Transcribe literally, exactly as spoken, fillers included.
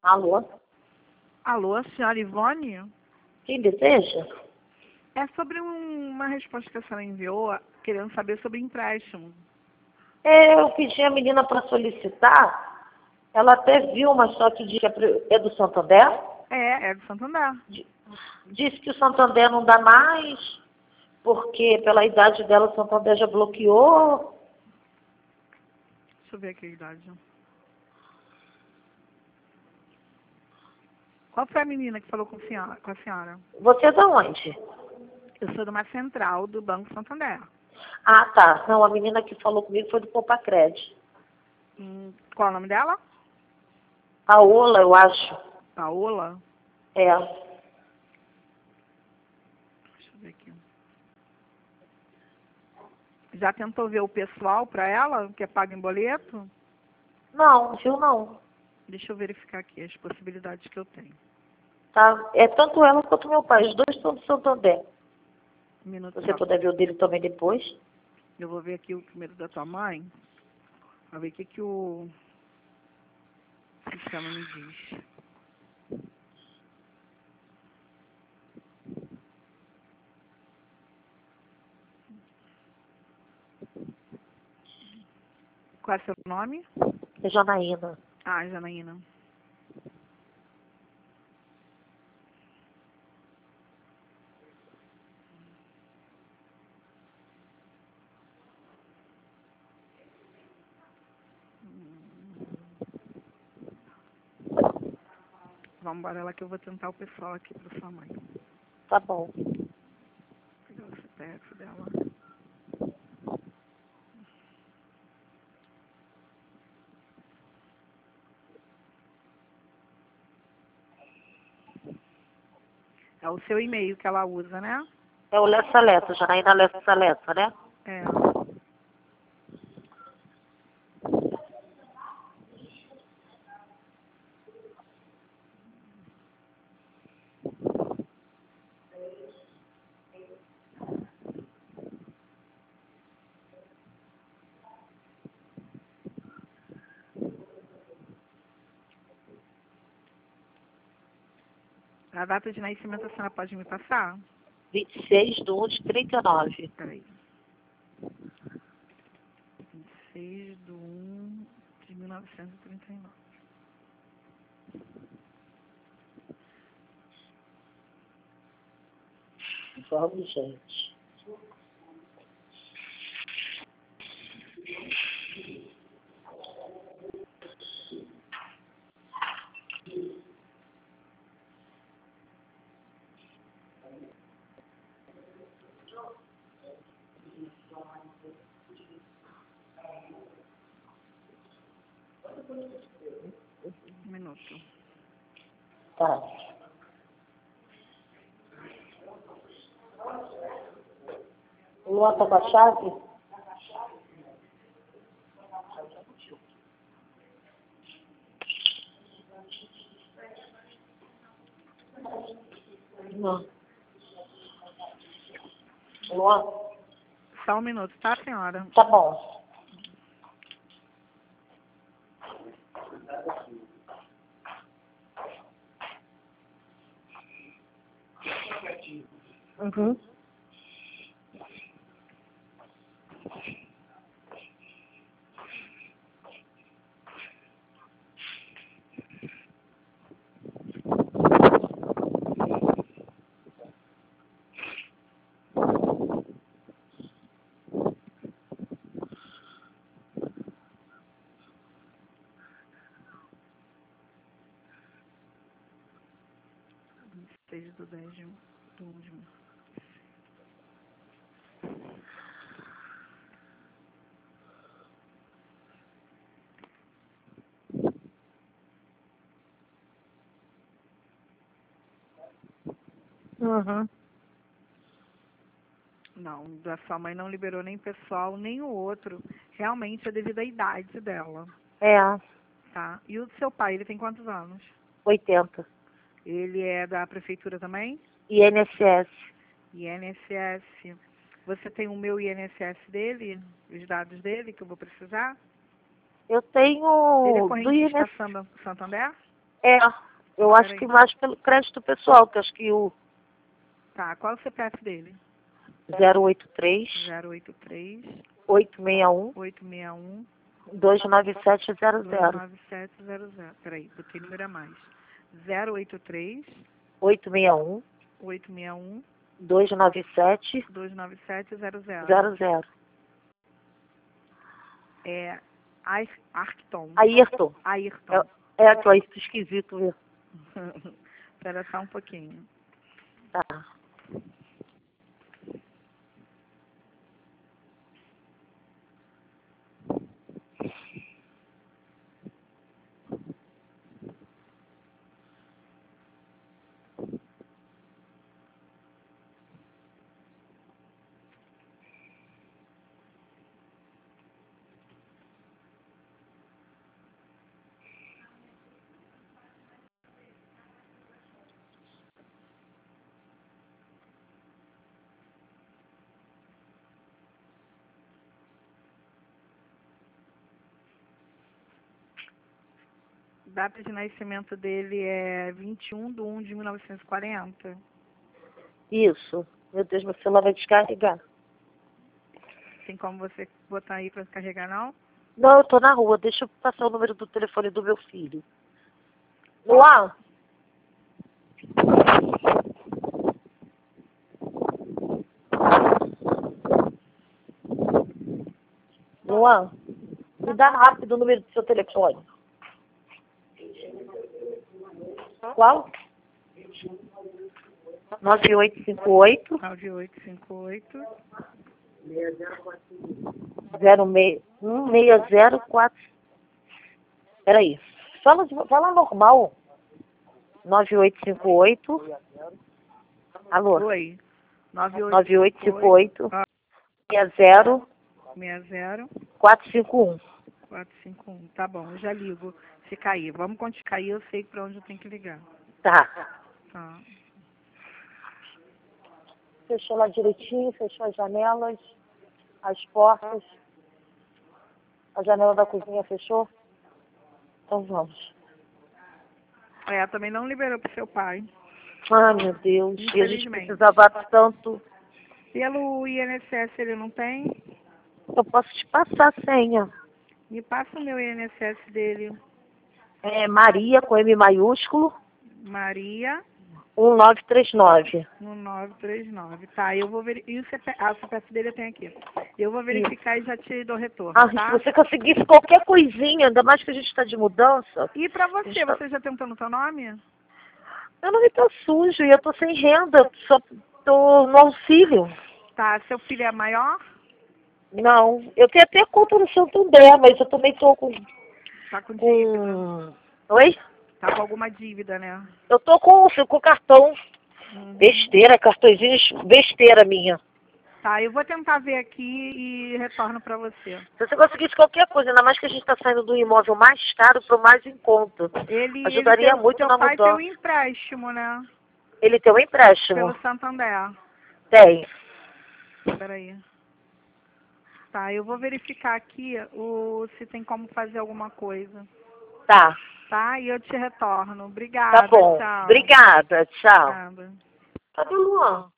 Alô? Alô, senhora Ivone? Quem deseja? É sobre um- uma resposta que a senhora enviou, querendo saber sobre empréstimo. É, eu pedi a menina para solicitar. Ela até viu, mas só que diz que é pro- é do Santander. É, é do Santander. Di- Disse que o Santander não dá mais, porque pela idade dela o Santander já bloqueou. Deixa eu ver aqui a idade. Qual foi a menina que falou com a senhora? Com a senhora? Você é da onde? Eu sou de uma central do Banco Santander. Ah, tá. Não, a menina que falou comigo foi do Popacred. Hum, qual é o nome dela? Paola, eu acho. Paola? É. Deixa eu ver aqui. Já tentou ver o pessoal para ela, que é pago em boleto? Não, viu não. Deixa eu verificar aqui as possibilidades que eu tenho. Tá? É tanto ela quanto meu pai. Os dois estão do Santander. Um minuto Se você só. puder ver o dele também depois. Eu vou ver aqui o primeiro da tua mãe. Pra ver o que, que o sistema me diz. Qual é o seu nome? É Janaína. Ah, Janaína. Vamos embora lá que eu vou tentar o pessoal aqui para sua mãe. Tá bom. Pegar o C P F dela. É o seu e-mail que ela usa, né? É o Lessa Lessa, Janaína Lessa Lessa, né? É. A data de nascimento a senhora pode me passar? vinte e seis de um de trinta e nove. Peraí. vinte e seis de um de mil novecentos e trinta e nove. Vamos, gente. Um minuto. Tá. O Luan tá com a chave? Não. Luan? Só um minuto, tá, senhora? Tá bom. Uhum. vinte e seis do dez de um de mil. Uhum. Não, da sua mãe não liberou nem pessoal, nem o outro. Realmente é devido à idade dela, É, tá? E o do seu pai, ele tem quantos anos? oitenta. Ele é da prefeitura também? I N S S. I N S S. Você tem o meu I N S S dele? Os dados dele que eu vou precisar? Eu Ele é tenho do correntista I N S S. Samba- Santander? É, eu acho que mais pelo crédito pessoal, que acho que o Tá, qual é o C P F dele? zero oito três, zero oito três, oito seis um, oito seis um, dois nove sete zero dois zero. nove sete zero zero. Peraí, botei número a mais. zero oito três, oito seis um, oito seis um, dois nove sete dois nove sete zero zero. zero zero. É Ar- Arcton. Ayrton. Ayrton. É, é que é isso esquisito, viu? Espera só um pouquinho. Tá. Data de nascimento dele é vinte e um de um de mil novecentos e quarenta. Isso. Meu Deus, meu celular vai descarregar. Tem como você botar aí para carregar, não? Não, eu tô na rua. Deixa eu passar o número do telefone do meu filho. Luan? Luan? Me dá rápido o número do seu telefone. Qual? nove oito cinco oito, nove oito cinco oito, zero seis um seis zero quatro. Peraí. Fala, fala normal. nove oito cinco oito. Alô? Oi. nove oito cinco oito, seis zero seis zero quatro cinco um. quatro cinco um. Tá bom, eu já ligo. Se cair. Vamos quando cair, eu sei para onde eu tenho que ligar. Tá. Tá. Fechou lá direitinho, fechou as janelas, as portas. A janela da cozinha fechou? Então vamos. É, também não liberou pro seu pai. Ai, meu Deus. E a gente Infelizmente. precisava tanto. Pelo I N S S ele não tem? Eu posso te passar a senha. Me passa o meu I N S S dele. É Maria, com M maiúsculo, Maria, um nove três nove. no nove três nove. Tá, eu vou verificar. E o C P F, ah, o C P F dele eu tenho aqui. Eu vou verificar e já te dou retorno, Ah, tá? se você conseguisse qualquer coisinha, ainda mais que a gente está de mudança. E pra você, Está... você já tentou no teu nome? Meu nome tá sujo e eu tô sem renda, só tô no auxílio. Tá, seu filho é maior? Não, eu tenho até conta no Santander, mas eu também tô com... Tá com dívida. com... Oi? Tá com alguma dívida, né? Eu tô com, com cartão. Uhum. Besteira, cartõezinhos, besteira minha. Tá, eu vou tentar ver aqui e retorno pra você. Se você conseguisse qualquer coisa, ainda mais que a gente está saindo do imóvel mais caro para o mais em conta. Ele, Ajudaria ele tem, muito teu na pai tem um mudança. empréstimo, né? Ele tem um empréstimo? Pelo Santander. Tem. Peraí. Tá, eu vou verificar aqui o, se tem como fazer alguma coisa. Tá. Tá? E eu te retorno. Obrigada. Tá bom. Tchau. Obrigada. Tchau. Obrigada. Cadê o Luan?